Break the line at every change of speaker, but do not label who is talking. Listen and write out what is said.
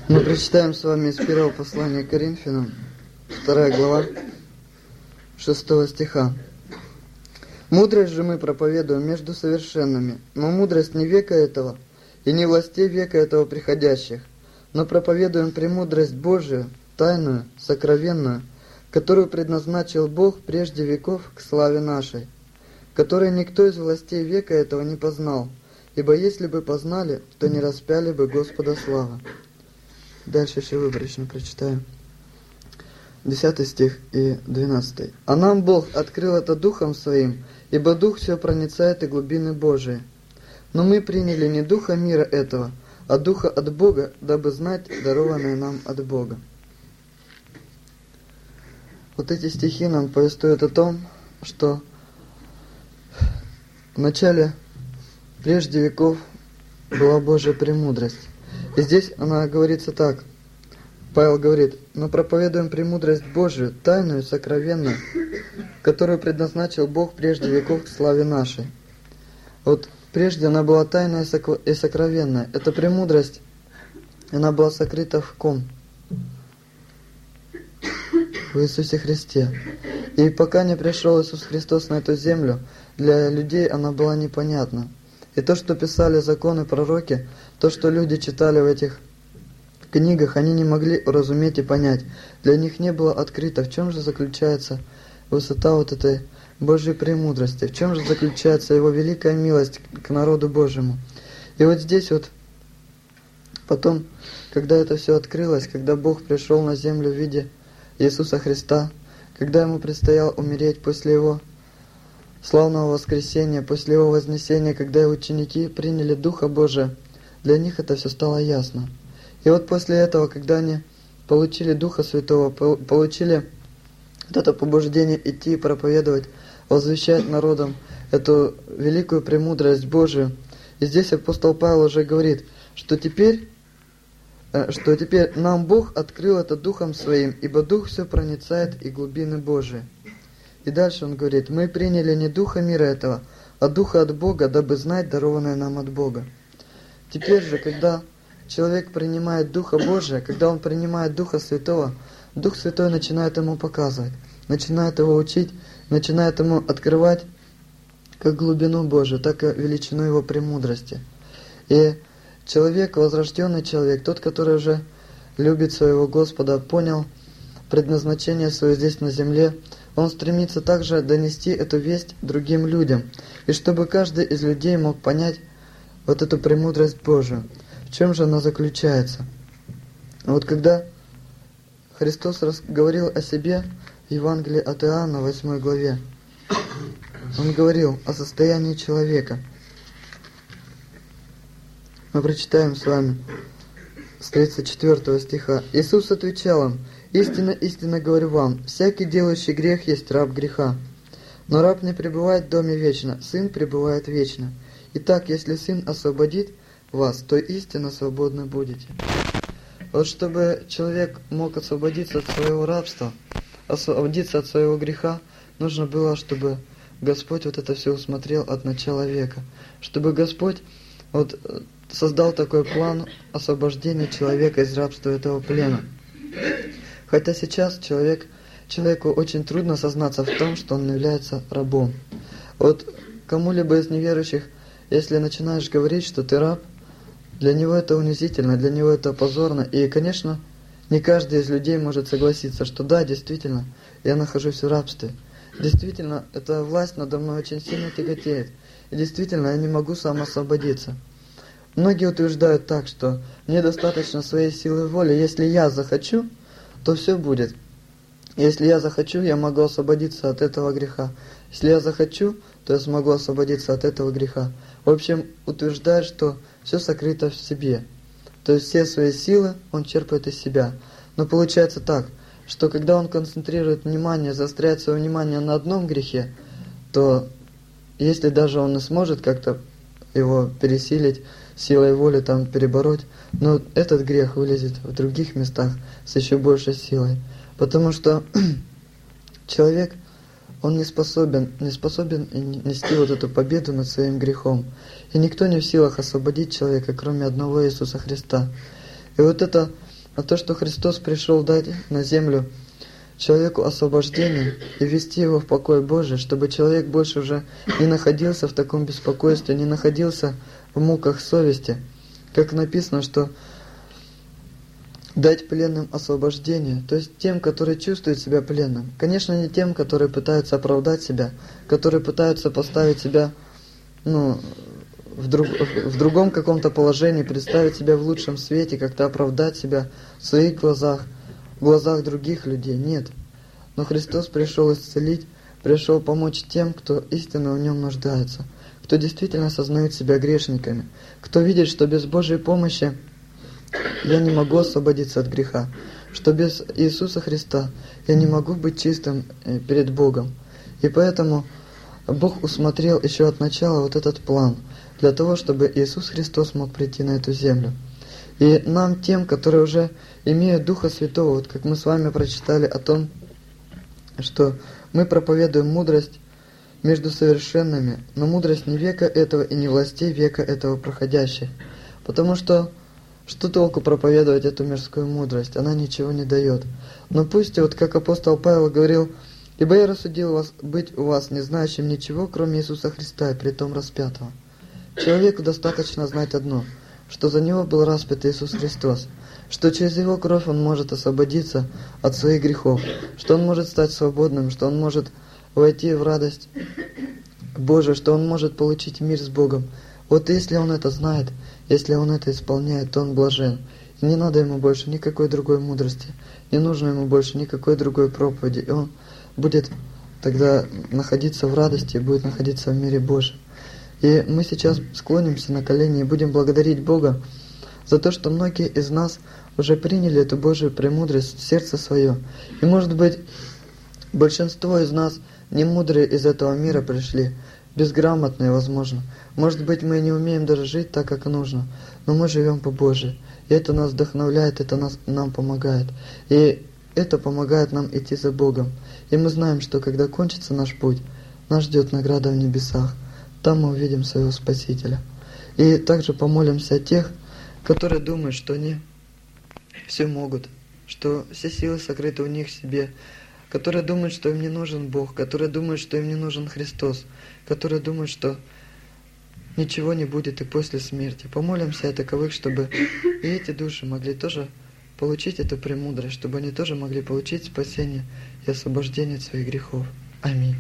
Мы прочитаем с вами из первого послания к Коринфянам, 2 глава, 6 стиха. «Мудрость же мы проповедуем между совершенными, но мудрость не века этого, и не властей века этого приходящих, но проповедуем премудрость Божию, тайную, сокровенную, которую предназначил Бог прежде веков к славе нашей, которой никто из властей века этого не познал, ибо если бы познали, то не распяли бы Господа славы». Дальше еще выборочно прочитаю. 10 стих и 12. «А нам Бог открыл это Духом Своим, ибо Дух все проницает и глубины Божии. Но мы приняли не Духа мира этого, а Духа от Бога, дабы знать дарованное нам от Бога». Вот эти стихи нам повествуют о том, что в начале, прежде веков, была Божья премудрость. И здесь она говорится так. Павел говорит: «Мы проповедуем премудрость Божию, тайную, сокровенную, которую предназначил Бог прежде веков к славе нашей». Вот прежде она была тайная и сокровенная. Эта премудрость, она была сокрыта в ком? В Иисусе Христе. И пока не пришел Иисус Христос на эту землю, для людей она была непонятна. И то, что писали законы, пророки, то, что люди читали в этих книгах, они не могли уразуметь и понять. Для них не было открыто, в чем же заключается высота вот этой Божьей премудрости, в чем же заключается Его великая милость к народу Божьему. И вот здесь вот, потом, когда это все открылось, когда Бог пришел на землю в виде Иисуса Христа, когда Ему предстояло умереть после Его славного воскресения, после Его вознесения, когда Его ученики приняли Духа Божия, для них это все стало ясно. И вот после этого, когда они получили Духа Святого, получили вот это побуждение идти и проповедовать, возвещать народам эту великую премудрость Божию, и здесь апостол Павел уже говорит, что теперь нам Бог открыл это Духом Своим, ибо Дух все проницает и глубины Божии. И дальше он говорит: «Мы приняли не Духа мира этого, а Духа от Бога, дабы знать дарованное нам от Бога». Теперь же, когда человек принимает Духа Божия, когда он принимает Духа Святого, Дух Святой начинает ему показывать, начинает его учить, начинает ему открывать как глубину Божию, так и величину Его премудрости. И человек, возрожденный человек, тот, который уже любит своего Господа, понял предназначение свое здесь на земле, он стремится также донести эту весть другим людям, и чтобы каждый из людей мог понять вот эту премудрость Божию. В чем же она заключается? Вот когда Христос говорил о себе в Евангелии от Иоанна, 8 главе, Он говорил о состоянии человека. Мы прочитаем с вами с 34 стиха. «Иисус отвечал им: истинно, истинно говорю вам, всякий делающий грех есть раб греха. Но раб не пребывает в доме вечно, Сын пребывает вечно. Итак, если Сын освободит вас, то истинно свободны будете». Вот чтобы человек мог освободиться от своего рабства, освободиться от своего греха, нужно было, чтобы Господь вот это все усмотрел от начала века. Чтобы Господь вот создал такой план освобождения человека из рабства этого плена. Хотя сейчас человеку очень трудно сознаться в том, что он является рабом. Вот кому-либо из неверующих, если начинаешь говорить, что ты раб, для него это унизительно, для него это позорно. И, конечно, не каждый из людей может согласиться, что да, действительно, я нахожусь в рабстве. Действительно, эта власть надо мной очень сильно тяготеет. И действительно, я не могу сам освободиться. Многие утверждают так, что мне достаточно своей силы воли. Если я захочу, то все будет. Если я захочу, я могу освободиться от этого греха. Если я захочу, то я смогу освободиться от этого греха. В общем, утверждает, что все сокрыто в себе. То есть все свои силы он черпает из себя. Но получается так, что когда он концентрирует внимание, заостряет свое внимание на одном грехе, то если даже он не сможет как-то его пересилить, силой воли там перебороть, но этот грех вылезет в других местах с еще большей силой. Потому что человек, он не способен нести вот эту победу над своим грехом. И никто не в силах освободить человека, кроме одного Иисуса Христа. И вот это на то, что Христос пришел дать на землю человеку освобождение и ввести его в покой Божий, чтобы человек больше уже не находился в таком беспокойстве, не находился в муках совести. Как написано, что дать пленным освобождение, то есть тем, которые чувствуют себя пленным. Конечно, не тем, которые пытаются оправдать себя, которые пытаются поставить себя в другом каком-то положении, представить себя в лучшем свете, как-то оправдать себя в своих глазах, в глазах других людей. Нет. Но Христос пришел исцелить, пришел помочь тем, кто истинно в нем нуждается, кто действительно осознает себя грешниками, кто видит, что без Божьей помощи я не могу освободиться от греха, что без Иисуса Христа я не могу быть чистым перед Богом. И поэтому Бог усмотрел еще от начала вот этот план, для того, чтобы Иисус Христос мог прийти на эту землю. И нам, тем, которые уже имеют Духа Святого, вот как мы с вами прочитали о том, что мы проповедуем мудрость между совершенными, но мудрость не века этого и не властей века этого проходящих. Потому что толку проповедовать эту мирскую мудрость? Она ничего не дает. Но пусть, вот как апостол Павел говорил, «Ибо я рассудил вас быть у вас не знающим ничего, кроме Иисуса Христа и притом распятого». Человеку достаточно знать одно, что за него был распят Иисус Христос, что через Его кровь он может освободиться от своих грехов, что он может стать свободным, что он может войти в радость Божию, что он может получить мир с Богом. Вот если он это знает, если он это исполняет, то он блажен. И не надо ему больше никакой другой мудрости, не нужно ему больше никакой другой проповеди, и он будет тогда находиться в радости, будет находиться в мире Божьем. И мы сейчас склонимся на колени и будем благодарить Бога за то, что многие из нас уже приняли эту Божию премудрость в сердце свое. И может быть, большинство из нас не мудрые из этого мира пришли, безграмотные, возможно. Может быть, мы не умеем даже жить так, как нужно, но мы живем по Божию. И это нас вдохновляет, это нам помогает. И это помогает нам идти за Богом. И мы знаем, что когда кончится наш путь, нас ждет награда в небесах. Там мы увидим своего Спасителя. И также помолимся о тех, которые думают, что они все могут, что все силы сокрыты у них в себе, которые думают, что им не нужен Бог, которые думают, что им не нужен Христос, которые думают, что ничего не будет и после смерти. Помолимся о таковых, чтобы и эти души могли тоже получить эту премудрость, чтобы они тоже могли получить спасение и освобождение от своих грехов. Аминь.